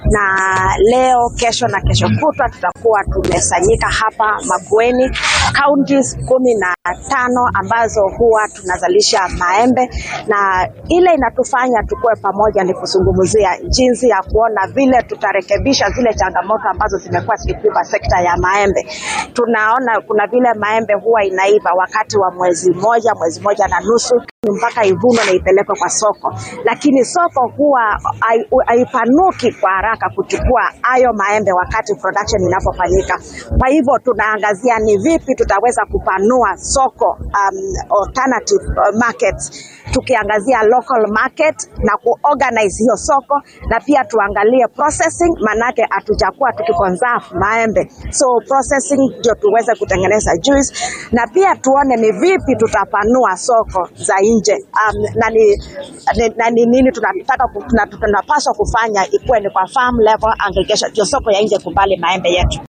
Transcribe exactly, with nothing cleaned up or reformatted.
na leo, kesho na kesho kutwa tutakuwa tumesanyika hapa Makueni, counties kumi na tano ambazo huwa tunazalisha maembe, na ile inatufanya tukue pamoja ni kuzungumzia jinsi ya kuona vile tutarekebisha zile changamoto ambazo zimekuwa zikikumba sekta ya maembe. Tunaona kuna vile maembe huwa inaiva wakati wa mwezi moja, mwezi moja na nusu mpaka ivunwe na ipelekwe kwa soko, lakini soko huwa haipanuki kwa haraka kuchukua hayo maembe wakati production inapofanyika. Kwa hivyo tunaangazia ni vipi tutaweza kupanua soko, um, alternative markets, tukiangazia local market na kuorganize hiyo soko, na pia tuangalie processing, manake hatujakuwa tukiconserve maembe, so processing ndio tuweze kutengeneza juice, na pia tuone ni vipi tutapanua soko za nje, um, na ni na ni nini tunataka tunapaswa kufanya ikuwe ni kwa farm level aggregation, soko ya nje kubali maembe yetu.